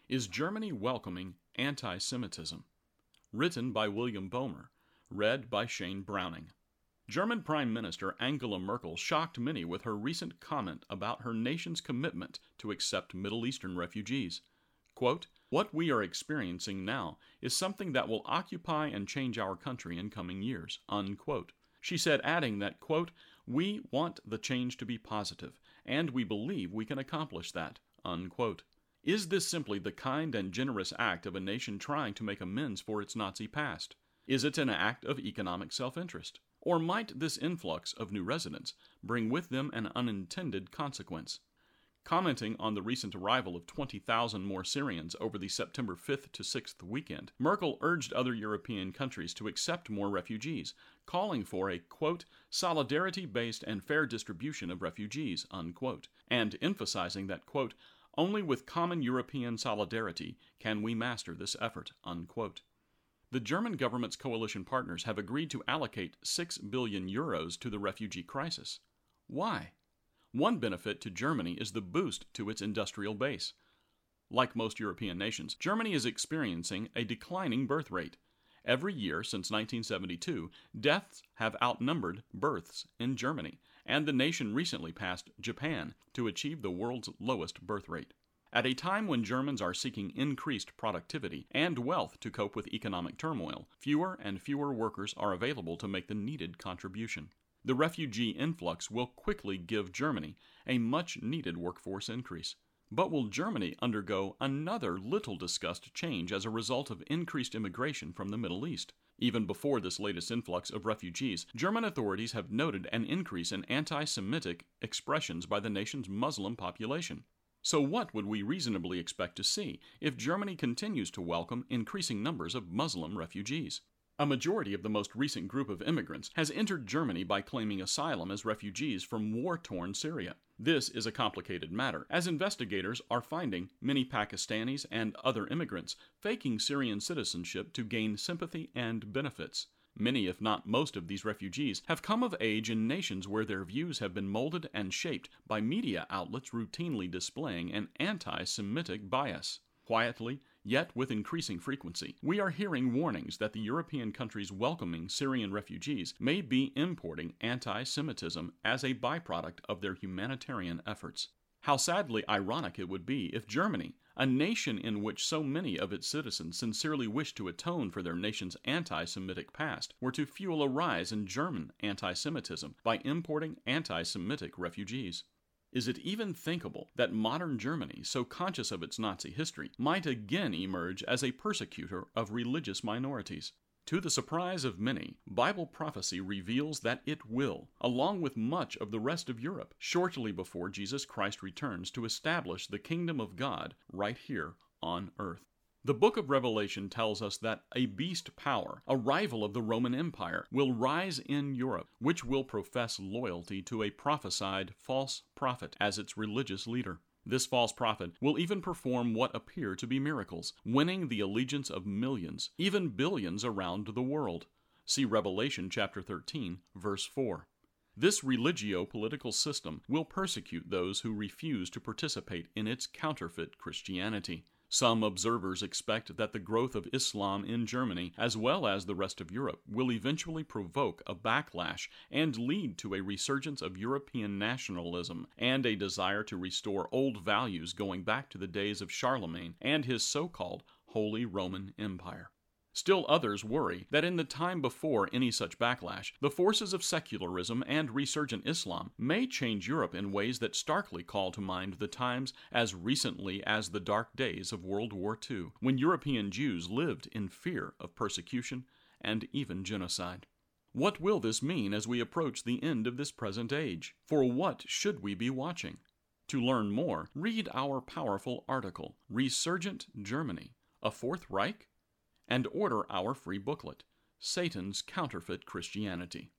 Is Germany welcoming anti-Semitism? Written by William Bomer. Read by Shane Browning. German Prime Minister Angela Merkel shocked many with her recent comment about her nation's commitment to accept Middle Eastern refugees. Quote, "What we are experiencing now is something that will occupy and change our country in coming years," unquote. She said, adding that, quote, "We want the change to be positive, and we believe we can accomplish that," unquote. Is this simply the kind and generous act of a nation trying to make amends for its Nazi past? Is it an act of economic self-interest? Or might this influx of new residents bring with them an unintended consequence? Commenting on the recent arrival of 20,000 more Syrians over the September 5th to 6th weekend, Merkel urged other European countries to accept more refugees, calling for a, quote, solidarity-based and fair distribution of refugees, unquote, and emphasizing that, quote, only with common European solidarity can we master this effort, unquote. The German government's coalition partners have agreed to allocate 6 billion euros to the refugee crisis. Why? One benefit to Germany is the boost to its industrial base. Like most European nations, Germany is experiencing a declining birth rate. Every year since 1972, deaths have outnumbered births in Germany, and the nation recently passed Japan to achieve the world's lowest birth rate. At a time when Germans are seeking increased productivity and wealth to cope with economic turmoil, fewer and fewer workers are available to make the needed contribution. The refugee influx will quickly give Germany a much-needed workforce increase. But will Germany undergo another little-discussed change as a result of increased immigration from the Middle East? Even before this latest influx of refugees, German authorities have noted an increase in anti-Semitic expressions by the nation's Muslim population. So what would we reasonably expect to see if Germany continues to welcome increasing numbers of Muslim refugees? A majority of the most recent group of immigrants has entered Germany by claiming asylum as refugees from war-torn Syria. This is a complicated matter, as investigators are finding many Pakistanis and other immigrants faking Syrian citizenship to gain sympathy and benefits. Many, if not most, of these refugees have come of age in nations where their views have been molded and shaped by media outlets routinely displaying an anti-Semitic bias. Quietly, yet with increasing frequency, we are hearing warnings that the European countries welcoming Syrian refugees may be importing anti-Semitism as a byproduct of their humanitarian efforts. How sadly ironic it would be if Germany, a nation in which so many of its citizens sincerely wish to atone for their nation's anti-Semitic past, were to fuel a rise in German anti-Semitism by importing anti-Semitic refugees. Is it even thinkable that modern Germany, so conscious of its Nazi history, might again emerge as a persecutor of religious minorities? To the surprise of many, Bible prophecy reveals that it will, along with much of the rest of Europe, shortly before Jesus Christ returns to establish the kingdom of God right here on earth. The book of Revelation tells us that a beast power, a rival of the Roman Empire, will rise in Europe, which will profess loyalty to a prophesied false prophet as its religious leader. This false prophet will even perform what appear to be miracles, winning the allegiance of millions, even billions around the world. See Revelation chapter 13, verse 4. This religio-political system will persecute those who refuse to participate in its counterfeit Christianity. Some observers expect that the growth of Islam in Germany, as well as the rest of Europe, will eventually provoke a backlash and lead to a resurgence of European nationalism and a desire to restore old values going back to the days of Charlemagne and his so-called Holy Roman Empire. Still others worry that in the time before any such backlash, the forces of secularism and resurgent Islam may change Europe in ways that starkly call to mind the times as recently as the dark days of World War II, when European Jews lived in fear of persecution and even genocide. What will this mean as we approach the end of this present age? For what should we be watching? To learn more, read our powerful article, Resurgent Germany, a Fourth Reich? And order our free booklet, Satan's Counterfeit Christianity.